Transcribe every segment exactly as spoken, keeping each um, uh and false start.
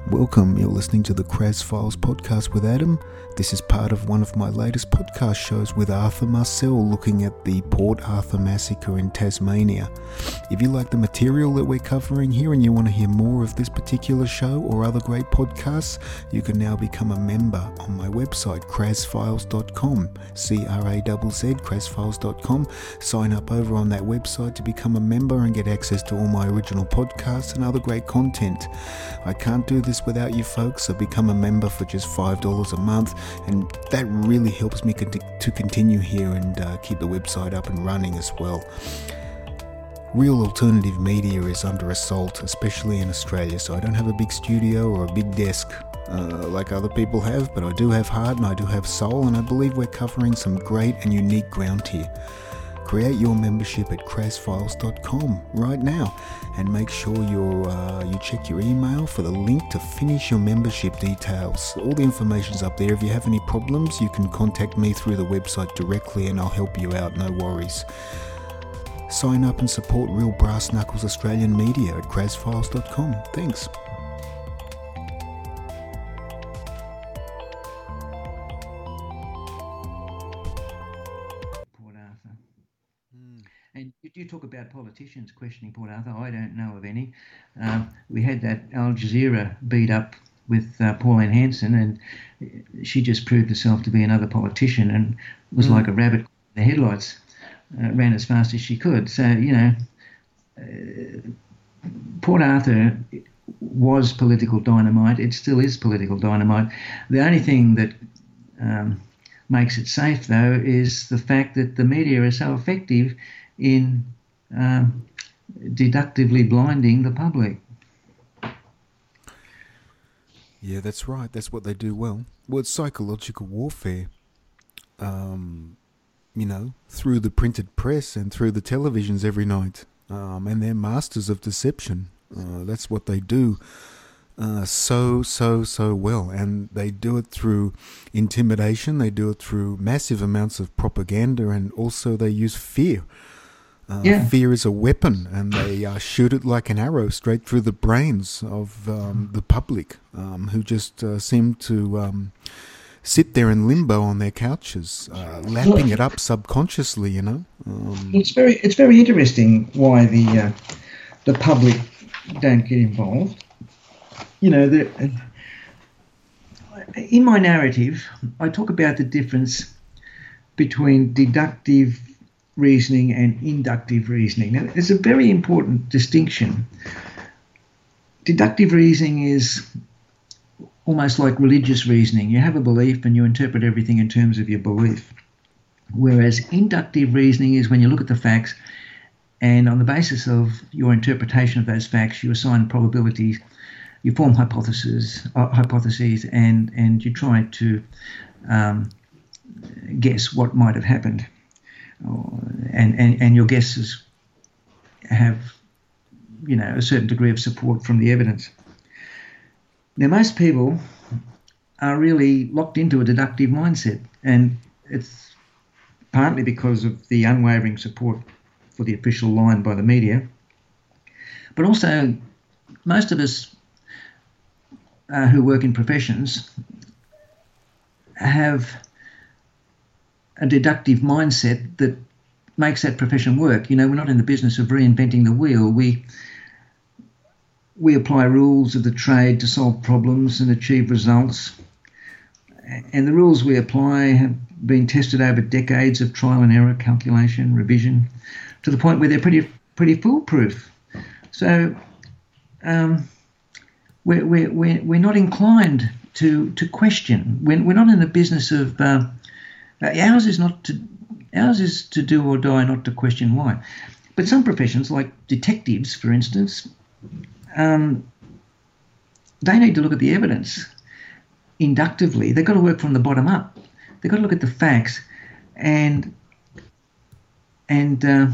Welcome, you're listening to the Kraz Files podcast with Adam. This is part of one of my latest podcast shows with Arthur Marcel looking at the Port Arthur massacre in Tasmania. If you like the material that we're covering here and you want to hear more of this particular show or other great podcasts, you can now become a member on my website, kraz files dot com, C R A Z Z, kraz files dot com. Sign up over on that website to become a member and get access to all my original podcasts and other great content. I can't do this without you folks, so become a member for just five dollars a month, and that really helps me con- to continue here and uh, keep the website up and running as well. Real alternative media is under assault, especially in Australia, so I don't have a big studio or a big desk uh, like other people have, but I do have heart and I do have soul, and I believe we're covering some great and unique ground here. Create your membership at kraz files dot com right now, and make sure you're, uh, you check your email for the link to finish your membership details. All the information's up there. If you have any problems, you can contact me through the website directly and I'll help you out, no worries. Sign up and support real brass knuckles Australian media at kraz files dot com. Thanks. And you talk about politicians questioning Port Arthur. I don't know of any. Um, we had that Al Jazeera beat up with uh, Pauline Hanson, and she just proved herself to be another politician and was mm. like a rabbit in the headlights, uh, ran as fast as she could. So, you know, uh, Port Arthur was political dynamite. It still is political dynamite. The only thing that um, makes it safe, though, is the fact that the media are so effective in um, deductively blinding the public. Yeah, that's right. That's what they do well. Well, it's psychological warfare, um, you know, through the printed press and through the televisions every night. Um, and they're masters of deception. Uh, that's what they do uh, so, so, so well. And they do it through intimidation. They do it through massive amounts of propaganda, and also they use fear. Uh, yeah. Fear is a weapon, and they uh, shoot it like an arrow straight through the brains of um, the public, um, who just uh, seem to um, sit there in limbo on their couches, uh, lapping it up subconsciously. You know, um, it's very it's very interesting why the uh, the public don't get involved. You know, the, uh, in my narrative, I talk about the difference between deductive reasoning and inductive reasoning. Now, there's a very important distinction. Deductive reasoning is almost like religious reasoning. You have a belief and you interpret everything in terms of your belief. Whereas inductive reasoning is when you look at the facts and on the basis of your interpretation of those facts, you assign probabilities, you form hypotheses, uh, hypotheses and, and you try to um, guess what might have happened. And, and, and your guesses have, you know, a certain degree of support from the evidence. Now, most people are really locked into a deductive mindset, and it's partly because of the unwavering support for the official line by the media, but also most of us uh, who work in professions have a deductive mindset that makes that profession work. You know, we're not in the business of reinventing the wheel. We we apply rules of the trade to solve problems and achieve results. And the rules we apply have been tested over decades of trial and error, calculation, revision, to the point where they're pretty pretty foolproof. So um, we're, we're, we're, we're not inclined to, to question. We're, we're not in the business of... Uh, Uh, ours is not to, ours is to do or die, not to question why. But some professions, like detectives, for instance, um, they need to look at the evidence inductively. They've got to work from the bottom up. They've got to look at the facts and and uh,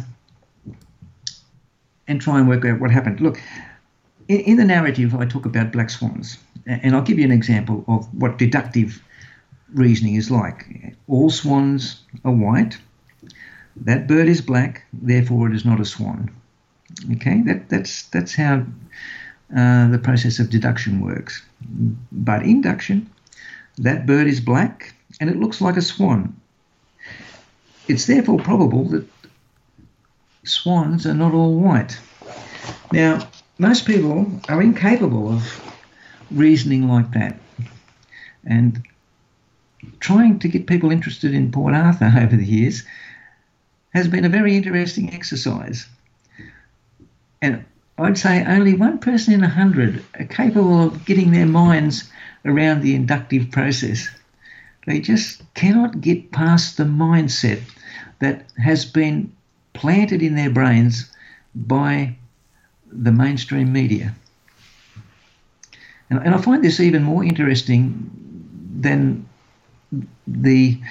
and try and work out what happened. Look, in, in the narrative, I talk about black swans, and I'll give you an example of what deductive reasoning is like. All swans are white. That bird is black, therefore it is not a swan. Okay, that that's that's how uh, the process of deduction works. But induction, that bird is black and it looks like a swan. It's therefore probable that swans are not all white. Now, most people are incapable of reasoning like that. And trying to get people interested in Port Arthur over the years has been a very interesting exercise. And I'd say only one person in a hundred are capable of getting their minds around the inductive process. They just cannot get past the mindset that has been planted in their brains by the mainstream media. And, and I find this even more interesting than the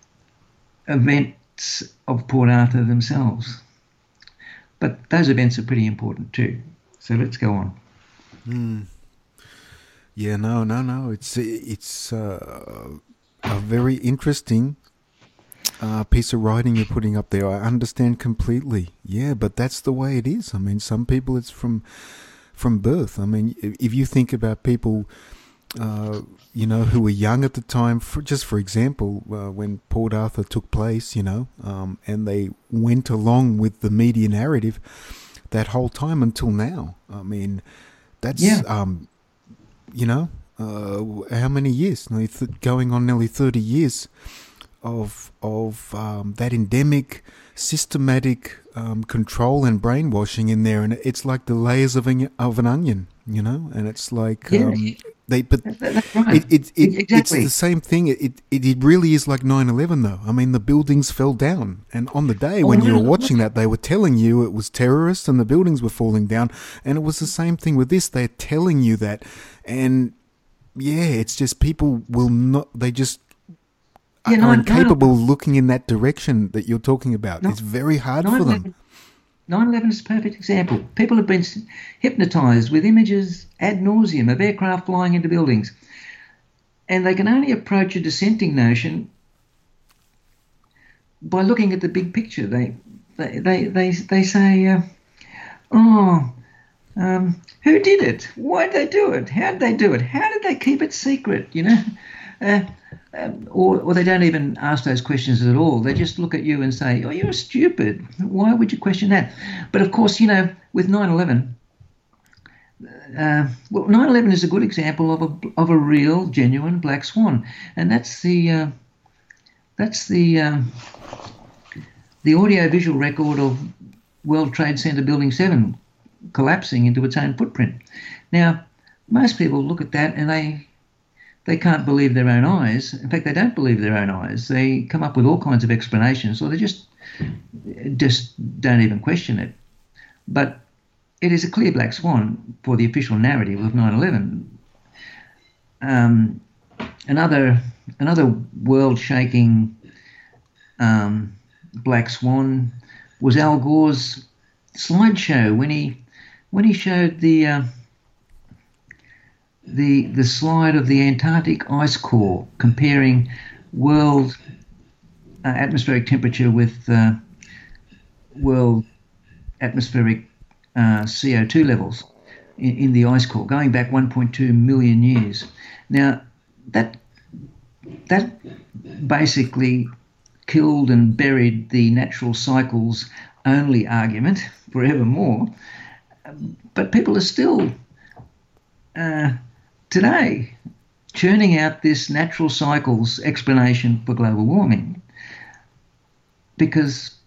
events of Port Arthur themselves. But those events are pretty important too. So let's go on. Mm. Yeah, no, no, no. It's it's uh, a very interesting uh, piece of writing you're putting up there. I understand completely. Yeah, but that's the way it is. I mean, some people it's from from birth. I mean, if you think about people, uh, you know, who were young at the time, for, just for example, uh, when Port Arthur took place, you know, um, and they went along with the media narrative that whole time until now. I mean, that's, yeah. um, you know, uh, how many years? Nearly th- going on nearly thirty years of of um, that endemic, systematic um, control and brainwashing in there, and it's like the layers of an, of an onion, you know, and it's like yeah. um, they. But that's right. it, it, it, exactly. It's the same thing. It, it it really is like nine eleven, though. I mean, the buildings fell down, and on the day when oh, you were no, watching that, they were telling you it was terrorists and the buildings were falling down, and it was the same thing with this. They're telling you that, and yeah, it's just people will not. They just. Yeah, are no, incapable no, of looking in that direction that you're talking about. No, it's very hard for them. nine eleven is a perfect example. People have been hypnotised with images ad nauseum of aircraft flying into buildings. And they can only approach a dissenting notion by looking at the big picture. They they, they, they, they say, uh, oh, um, who did it? Why did they do it? How did they do it? How did they keep it secret, you know? Uh, Um, or, or they don't even ask those questions at all. They just look at you and say, oh, you're stupid. Why would you question that? But, of course, you know, with nine eleven, uh, well, nine eleven is a good example of a, of a real, genuine black swan. And that's the uh, that's the um, the audio-visual record of World Trade Center Building seven collapsing into its own footprint. Now, most people look at that and they... They can't believe their own eyes. In fact, they don't believe their own eyes. They come up with all kinds of explanations, or they just just don't even question it. But it is a clear black swan for the official narrative of nine eleven. Um, another another world-shaking um, black swan was Al Gore's slideshow when he when he showed the. Uh, the the slide of the Antarctic ice core comparing world uh, atmospheric temperature with uh, world atmospheric uh, C O two levels in, in the ice core, going back one point two million years. Now, that that basically killed and buried the natural cycles only argument forevermore. But people are still... Uh, today, churning out this natural cycles explanation for global warming, because,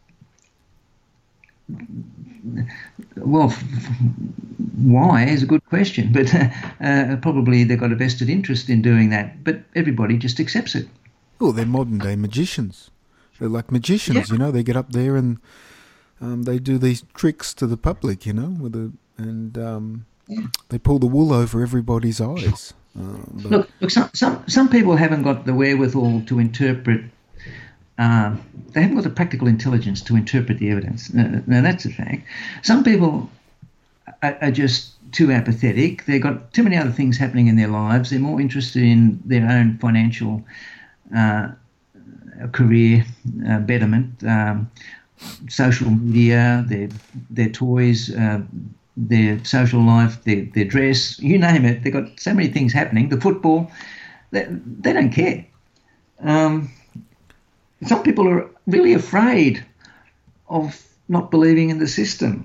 well, why is a good question, but uh, probably they've got a vested interest in doing that, but everybody just accepts it. Well, they're modern day magicians. They're like magicians, yeah. You know, they get up there and um, they do these tricks to the public, you know, with a, and um, yeah. They pull the wool over everybody's eyes. Uh, but look, look some, some, some people haven't got the wherewithal to interpret, uh, they haven't got the practical intelligence to interpret the evidence. Now, now that's a fact. Some people are, are just too apathetic. They've got too many other things happening in their lives. They're more interested in their own financial uh, career uh, betterment, um, social media, their their toys, uh, their social life, their, their dress, you name it. They've got so many things happening. The football, they, they don't care. Um, some people are really afraid of not believing in the system.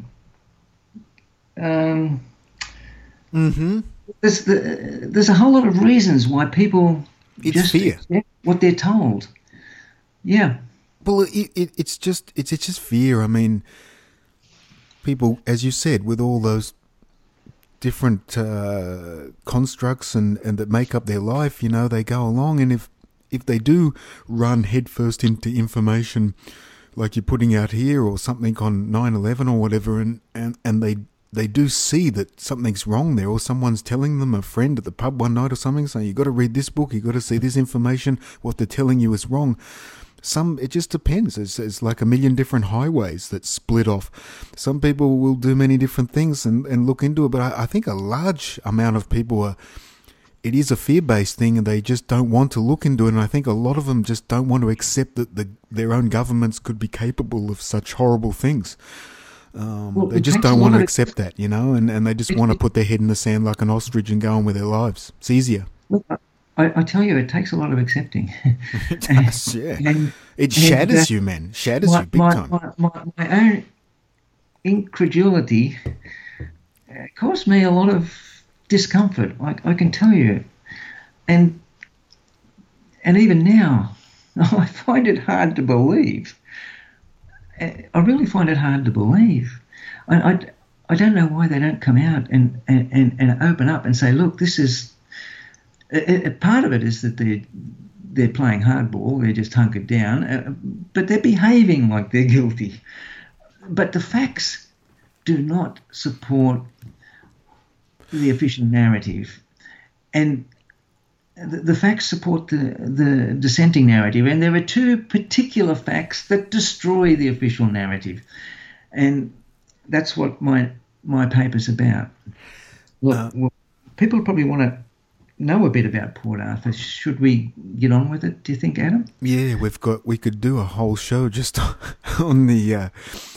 Um, mm-hmm. There's the, there's a whole lot of reasons why people it's just fear. accept what they're told. Yeah. Well, it, it, it's just it's it's just fear. I mean, people, as you said, with all those different uh, constructs and, and that make up their life, you know, they go along, and if if they do run headfirst into information like you're putting out here or something on nine eleven or whatever, and, and, and they they do see that something's wrong there, or someone's telling them, a friend at the pub one night or something, saying, you've got to read this book, you've got to see this information, what they're telling you is wrong. Some, it just depends. It's, it's like a million different highways that split off. Some people will do many different things and, and look into it, but I, I think a large amount of people are, it is a fear-based thing and they just don't want to look into it. And I think a lot of them just don't want to accept that the, their own governments could be capable of such horrible things. Um, well, they just don't want to accept that, you know, and, and they just want to put their head in the sand like an ostrich and go on with their lives. It's easier. Look, I, I tell you, it takes a lot of accepting. It does, yeah. And, it shatters and, uh, you, man. Shatters my, you big my, time. My, my, my own incredulity caused me a lot of discomfort, I, I can tell you. And and even now, I find it hard to believe. I really find it hard to believe. I, I, I don't know why they don't come out and, and, and, and open up and say, look, this is... A, a part of it is that they're, they're playing hardball, they're just hunkered down, uh, but they're behaving like they're guilty. But the facts do not support the official narrative. And the, the facts support the, the dissenting narrative. And there are two particular facts that destroy the official narrative. And that's what my my paper's about. Look, uh, well, people probably want to know a bit about Port Arthur. Should we get on with it, do you think, Adam? Yeah, we've got we could do a whole show just on the uh,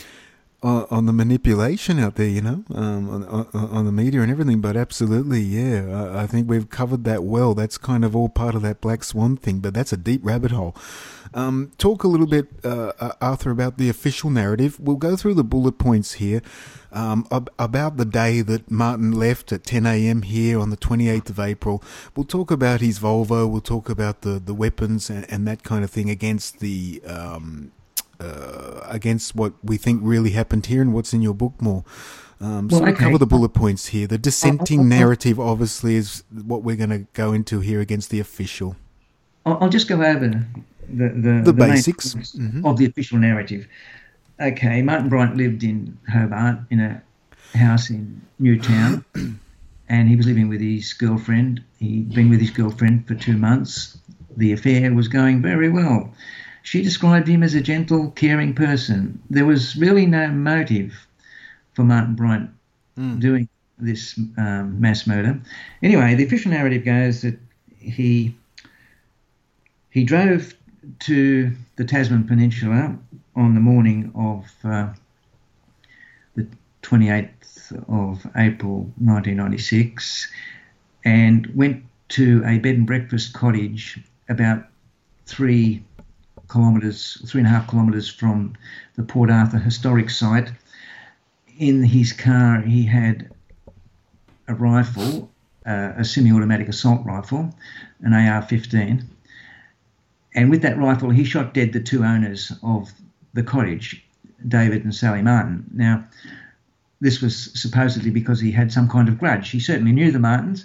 on the manipulation out there, you know, um, on, on, on the media and everything. But absolutely, yeah, I, I think we've covered that well. That's kind of all part of that Black Swan thing, but that's a deep rabbit hole. Um, talk a little bit, uh, Arthur, about the official narrative. We'll go through the bullet points here um, ab- about the day that Martin left at ten a.m. here on the twenty-eighth of April. We'll talk about his Volvo. We'll talk about the, the weapons and, and that kind of thing against the um, uh, against what we think really happened here and what's in your book more. Um, so well, okay. We'll cover the bullet points here. The dissenting narrative, obviously, is what we're going to go into here against the official. I'll just go over the the, the, the basics mm-hmm. of the official narrative. Okay, Martin Bryant lived in Hobart in a house in Newtown, and he was living with his girlfriend. He'd been with his girlfriend for two months. The affair was going very well. She described him as a gentle, caring person. There was really no motive for Martin Bryant mm. doing this um, mass murder. Anyway, the official narrative goes that he he drove to the Tasman Peninsula on the morning of uh, the twenty-eighth of April nineteen ninety-six and went to a bed and breakfast cottage about three kilometres, three and a half kilometres from the Port Arthur historic site. In his car, he had a rifle, uh, a semi-automatic assault rifle, an A R fifteen. And with that rifle, he shot dead the two owners of the cottage, David and Sally Martin. Now, this was supposedly because he had some kind of grudge. He certainly knew the Martins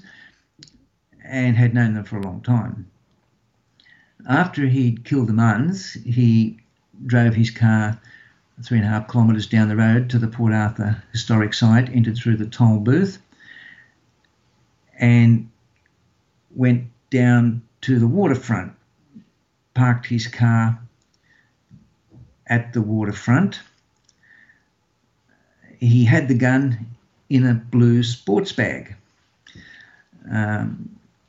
and had known them for a long time. After he'd killed the Martins, he drove his car three and a half kilometres down the road to the Port Arthur historic site, entered through the toll booth, and went down to the waterfront, parked his car at the waterfront. He had the gun in a blue sports bag. Um,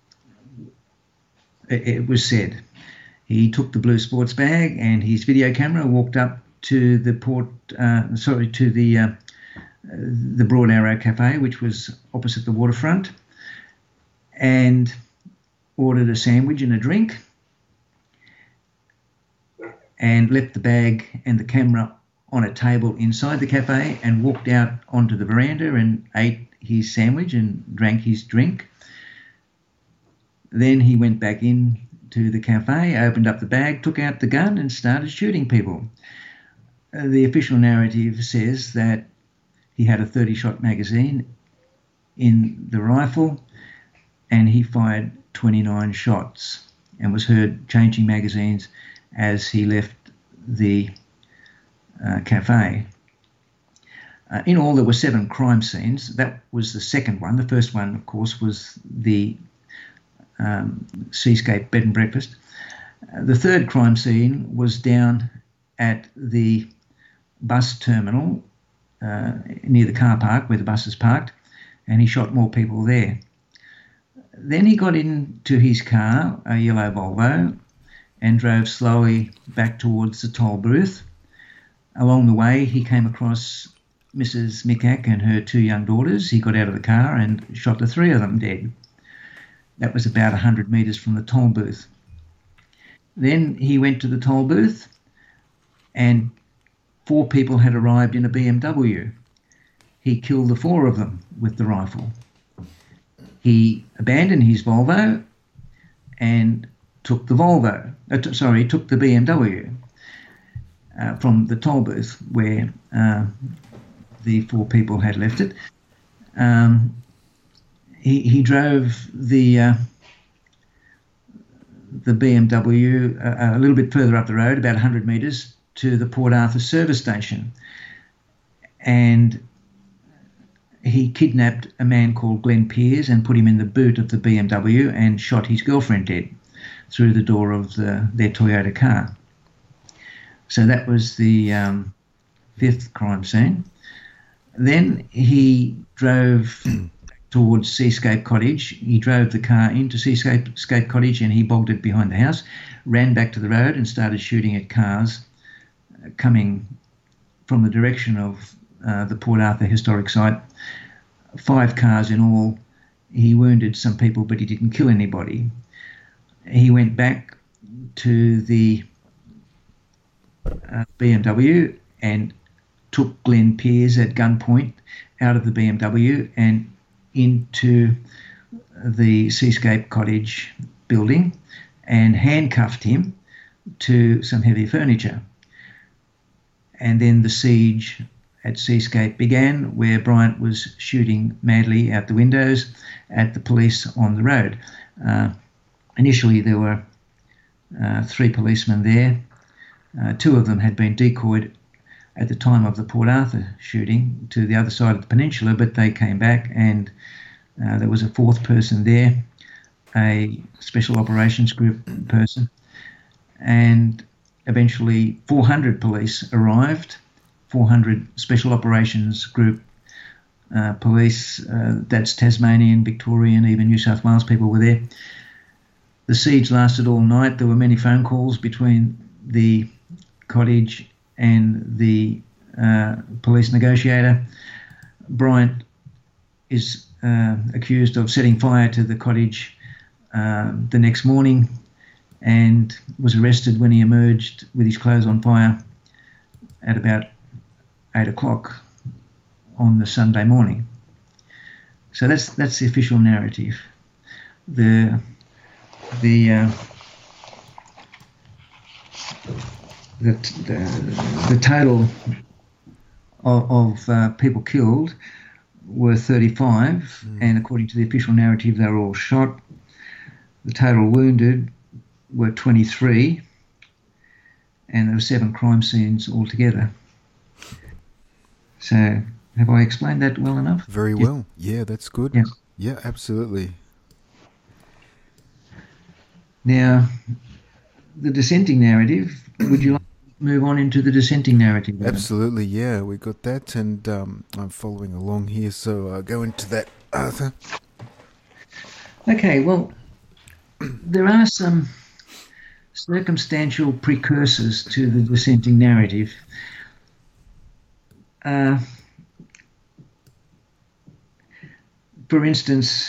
it, it was said. He took the blue sports bag and his video camera, walked up to the port, uh, sorry, to the uh, the Broad Arrow Cafe, which was opposite the waterfront, and ordered a sandwich and a drink, and left the bag and the camera on a table inside the cafe and walked out onto the veranda and ate his sandwich and drank his drink. Then he went back in to the cafe, opened up the bag, took out the gun and started shooting people. Uh, the official narrative says that he had a thirty-shot magazine in the rifle and he fired twenty-nine shots and was heard changing magazines as he left the uh, cafe. Uh, in all, there were seven crime scenes. That was the second one. The first one, of course, was the um, Seascape bed and breakfast. Uh, the third crime scene was down at the bus terminal uh, near the car park where the bus is parked, and he shot more people there. Then he got into his car, a yellow Volvo, and drove slowly back towards the toll booth. Along the way, he came across Missus Mikak and her two young daughters. He got out of the car and shot the three of them dead. That was about one hundred metres from the toll booth. Then he went to the toll booth and four people had arrived in a B M W. He killed the four of them with the rifle. He abandoned his Volvo and took the Volvo, uh, t- sorry, took the B M W uh, from the toll booth where uh, the four people had left it. Um, he, he drove the uh, the B M W a, a little bit further up the road, about one hundred metres, to the Port Arthur service station, and he kidnapped a man called Glenn Pearce and put him in the boot of the B M W and shot his girlfriend dead through the door of the, their Toyota car. So that was the um, fifth crime scene. Then he drove towards Seascape Cottage. He drove the car into Seascape Scape Cottage and he bogged it behind the house, ran back to the road and started shooting at cars coming from the direction of uh, the Port Arthur historic site. Five cars in all. He wounded some people, but he didn't kill anybody. He went back to the uh, B M W and took Glenn Pearce at gunpoint out of the B M W and into the Seascape Cottage building and handcuffed him to some heavy furniture. And then the siege at Seascape began, where Bryant was shooting madly out the windows at the police on the road. Uh, initially, there were uh, three policemen there. Uh, two of them had been decoyed at the time of the Port Arthur shooting to the other side of the peninsula, but they came back and uh, there was a fourth person there, a special operations group person, and eventually four hundred police arrived, four hundred special operations group uh, police, uh, that's Tasmanian, Victorian, even New South Wales people were there. The siege lasted all night. There were many phone calls between the cottage and the uh, police negotiator. Bryant is uh, accused of setting fire to the cottage uh, the next morning and was arrested when he emerged with his clothes on fire at about eight o'clock on the Sunday morning. So that's that's the official narrative. The the uh, the, the the total of, of uh, people killed were thirty-five, mm. and according to the official narrative, they were all shot. The total wounded were twenty-three, and there were seven crime scenes altogether. So, have I explained that well enough? Very yeah. well. Yeah, that's good. Yeah. yeah, absolutely. Now, the dissenting narrative, would you like to move on into the dissenting narrative? Absolutely, yeah, we got that, and um, I'm following along here, so I'll go into that, Arthur. Okay, well, there are some circumstantial precursors to the dissenting narrative. Uh, for instance,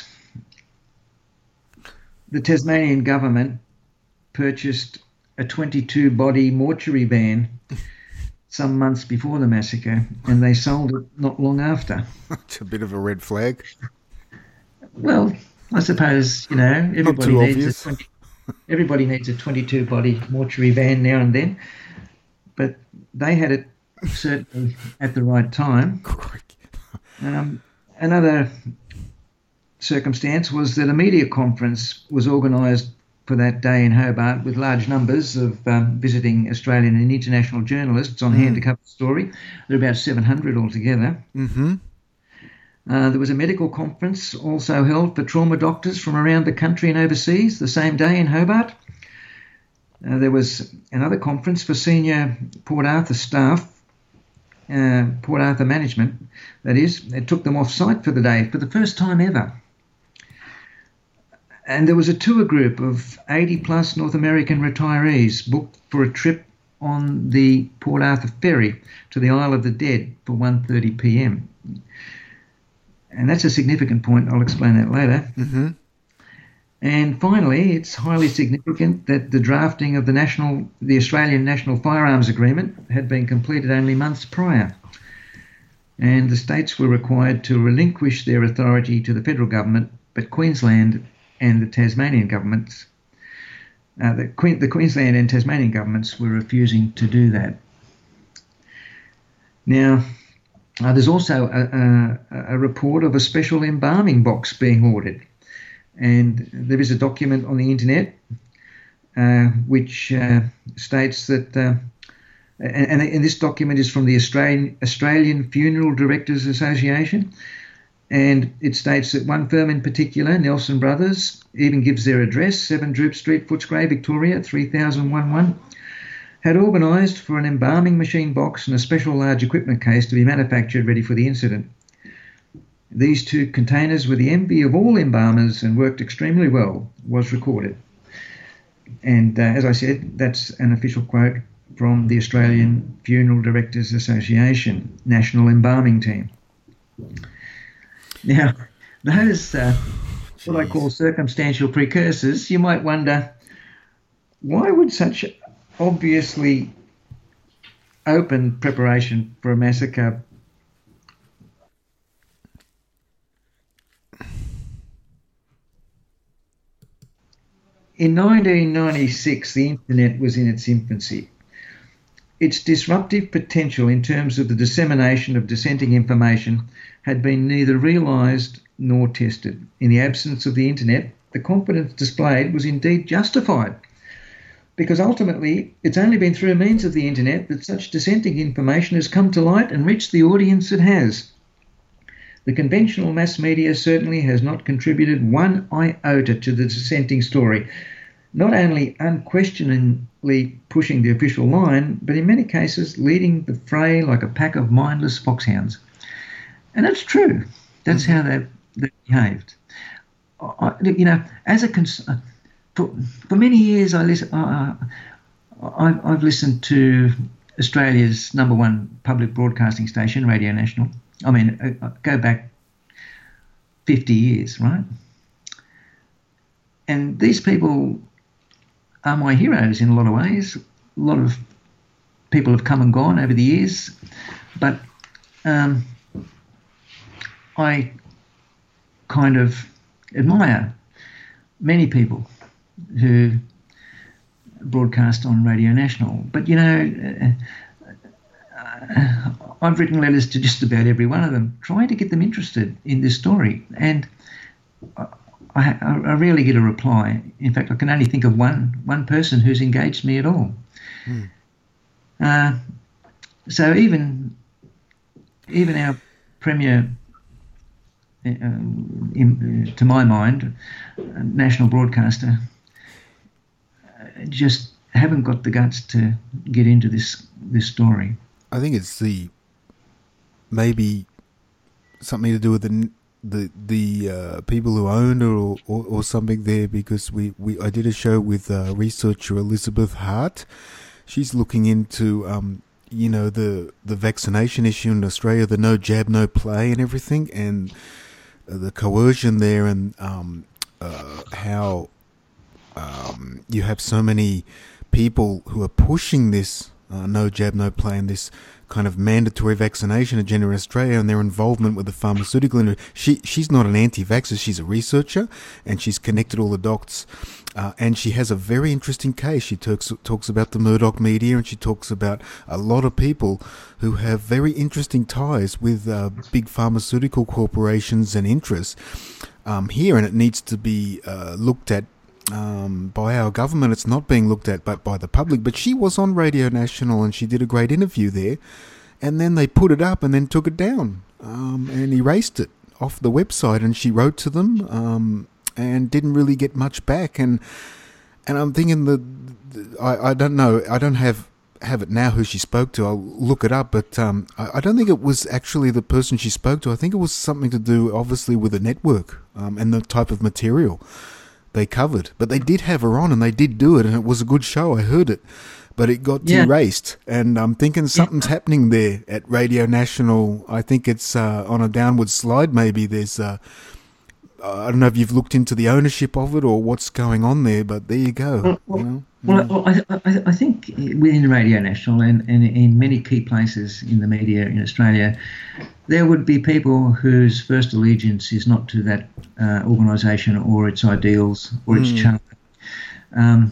the Tasmanian government purchased a twenty-two body mortuary van some months before the massacre, and they sold it not long after. It's a bit of a red flag. Well, I suppose, you know, everybody Not too needs obvious. a twenty, everybody needs a twenty-two body mortuary van now and then, but they had it certainly at the right time. Um, another circumstance was that a media conference was organised for that day in Hobart with large numbers of um, visiting Australian and international journalists on mm. hand to cover the story. There were about seven hundred altogether. Mm-hmm. Uh, there was a medical conference also held for trauma doctors from around the country and overseas the same day in Hobart. Uh, there was another conference for senior Port Arthur staff, uh, Port Arthur management, that is. It took them off-site for the day for the first time ever. And there was a tour group of eighty plus North American retirees booked for a trip on the Port Arthur ferry to the Isle of the Dead for one thirty p m. And that's a significant point. I'll explain that later. Mm-hmm. And finally, it's highly significant that the drafting of the national, the Australian National Firearms Agreement had been completed only months prior. And the states were required to relinquish their authority to the federal government, but Queensland and the Tasmanian governments, uh, the, que- the Queensland and Tasmanian governments were refusing to do that. Now, uh, there's also a, a, a report of a special embalming box being ordered. And there is a document on the internet uh, which uh, states that, uh, and, and this document is from the Australian, Australian Funeral Directors Association, and it states that one firm in particular, Nelson Brothers, even gives their address, seven Droop Street, Footscray, Victoria, three thousand eleven, had organised for an embalming machine box and a special large equipment case to be manufactured ready for the incident. These two containers were the envy of all embalmers and worked extremely well, was recorded. And uh, as I said, that's an official quote from the Australian Funeral Directors Association, National Embalming Team. Now, those, uh, what I call circumstantial precursors, you might wonder, why would such obviously open preparation for a massacre In nineteen ninety-six, the internet was in its infancy. Its disruptive potential in terms of the dissemination of dissenting information had been neither realised nor tested. In the absence of the internet, the confidence displayed was indeed justified, because ultimately it's only been through means of the internet that such dissenting information has come to light and reached the audience it has. The conventional mass media certainly has not contributed one iota to the dissenting story, not only unquestioningly pushing the official line, but in many cases leading the fray like a pack of mindless foxhounds. And that's true. That's mm-hmm. how they've, they've behaved. I, you know, as a cons- for, for many years, I listen, uh, I've, I've listened to Australia's number one public broadcasting station, Radio National. I mean, uh, go back fifty years, right? And these people are my heroes in a lot of ways. A lot of people have come and gone over the years, but um, I kind of admire many people who broadcast on Radio National. But, you know, uh, I've written letters to just about every one of them, trying to get them interested in this story. And I, I, I rarely get a reply. In fact, I can only think of one one person who's engaged me at all. Mm. Uh, so even even our Premier, uh, in, uh, to my mind, uh, national broadcaster, uh, just haven't got the guts to get into this this story. I think it's the maybe something to do with the the the uh, people who own or, or or something there, because we, we I did a show with uh, researcher Elizabeth Hart. She's looking into um you know the the vaccination issue in Australia, the no jab no play and everything, and the coercion there, and um, uh, how um, you have so many people who are pushing this uh, no jab, no play, and this kind of mandatory vaccination agenda in Australia, and their involvement with the pharmaceutical industry. She she's not an anti-vaxxer, she's a researcher, and she's connected all the dots. Uh, and she has a very interesting case. She talks talks about the Murdoch media, and she talks about a lot of people who have very interesting ties with uh, big pharmaceutical corporations and interests um, here, and it needs to be uh, looked at um, by our government. It's not being looked at but by the public. But she was on Radio National, and she did a great interview there, and then they put it up and then took it down um, and erased it off the website, and she wrote to them um, and didn't really get much back. And and I'm thinking that I, I don't know, I don't have have it now who she spoke to. I'll look it up, but um, I, I don't think it was actually the person she spoke to. I think it was something to do, obviously, with the network um, and the type of material they covered. But they did have her on, and they did do it, and it was a good show. I heard it. But it got yeah. erased, and I'm thinking something's yeah. happening there at Radio National. I think it's uh, on a downward slide. Maybe there's, uh, I don't know if you've looked into the ownership of it or what's going on there, but there you go. Well, well, you know? well, well I, I, I think within Radio National and, and in many key places in the media in Australia, there would be people whose first allegiance is not to that uh, organisation or its ideals or its mm. charter. Um,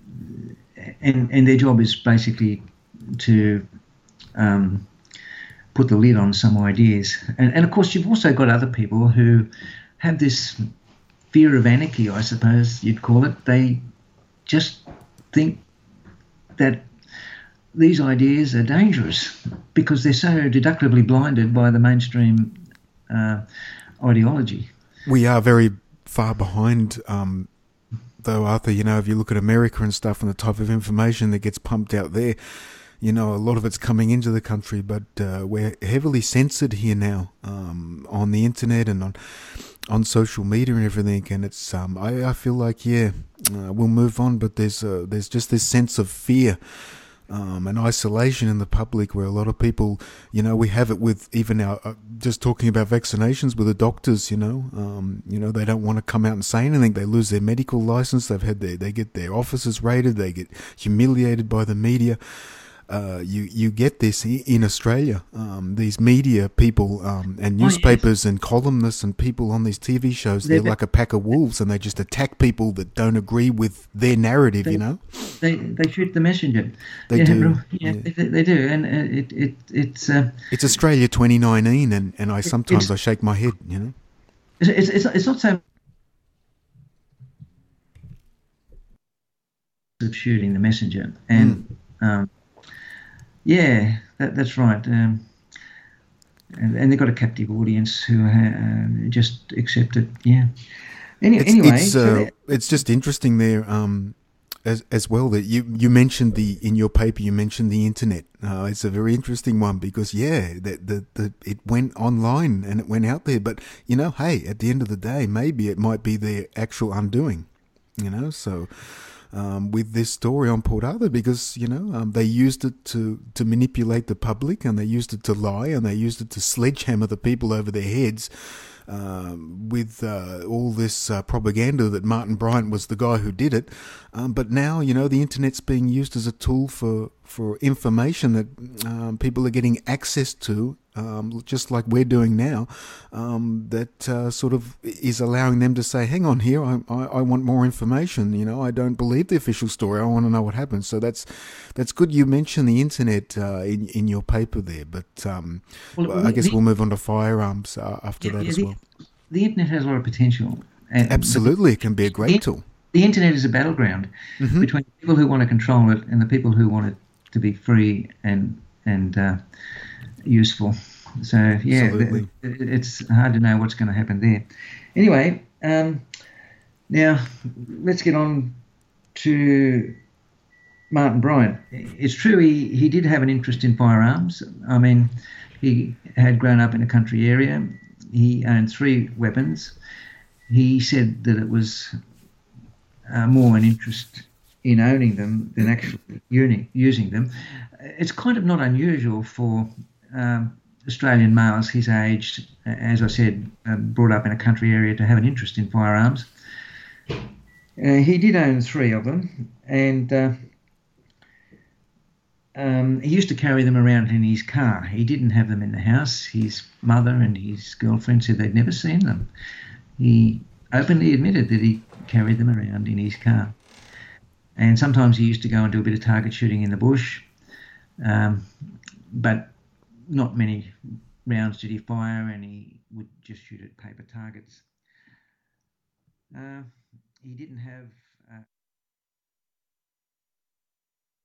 And, and their job is basically to um, put the lid on some ideas. And, and, of course, you've also got other people who have this fear of anarchy, I suppose you'd call it. They just think that these ideas are dangerous because they're so deductively blinded by the mainstream uh, ideology. We are very far behind um though, Arthur. You know, if you look at America and stuff and the type of information that gets pumped out there, you know, a lot of it's coming into the country, but uh, we're heavily censored here now um, on the internet and on on social media and everything. And it's, um, I, I feel like, yeah, uh, we'll move on, but there's uh, there's just this sense of fear Um, and isolation in the public where a lot of people, you know, we have it with even our, uh, just talking about vaccinations with the doctors, you know, um, you know, they don't want to come out and say anything. They lose their medical license. They've had their, they get their offices raided. They get humiliated by the media. Uh, you, you get this in Australia, um, these media people um, and newspapers oh, yes. and columnists and people on these T V shows, they're, they're like a pack of wolves and they just attack people that don't agree with their narrative, they, you know? They they shoot the messenger. They yeah, do. Yeah, yeah. They, they do. And it, it it's... Uh, it's Australia twenty nineteen and, and I sometimes I shake my head, you know? It's, it's, it's not so... of shooting the messenger. And... Mm. Um, Yeah, that, that's right. Um, and, and they've got a captive audience who uh, just accept it. Yeah. Any, it's, anyway, it's, so uh, it's just interesting there um, as as well that you you mentioned the in your paper you mentioned the internet. Uh, it's a very interesting one because yeah, that the, the it went online and it went out there. But you know, hey, at the end of the day, maybe it might be their actual undoing. You know, so. Um, with this story on Port Arthur because, you know, um, they used it to, to manipulate the public and they used it to lie and they used it to sledgehammer the people over their heads um, with uh, all this uh, propaganda that Martin Bryant was the guy who did it. Um, but now, you know, the internet's being used as a tool for, for information that um, people are getting access to, um, just like we're doing now, um, that uh, sort of is allowing them to say, hang on here, I, I, I want more information, you know, I don't believe the official story, I want to know what happened. So that's that's good you mentioned the internet uh, in, in your paper there, but um, well, I guess the, we'll move on to firearms uh, after yeah, that yeah, as the, well. The internet has a lot of potential. And Absolutely, it can be a great the, tool. The internet is a battleground mm-hmm. between people who want to control it and the people who want it to be free and and uh, useful. So yeah, the, it's hard to know what's going to happen there. Anyway, um, now let's get on to Martin Bryant. It's true he, he did have an interest in firearms. I mean, he had grown up in a country area. He owned three weapons. He said that it was uh, more an interest in owning them than actually uni- using them. It's kind of not unusual for um, Australian males his age, as I said, uh, brought up in a country area, to have an interest in firearms. Uh, he did own three of them, and uh, um, he used to carry them around in his car. He didn't have them in the house. His mother and his girlfriend said they'd never seen them. He openly admitted that he carried them around in his car. And sometimes he used to go and do a bit of target shooting in the bush, um, but not many rounds did he fire, and he would just shoot at paper targets. Uh, he didn't have... Uh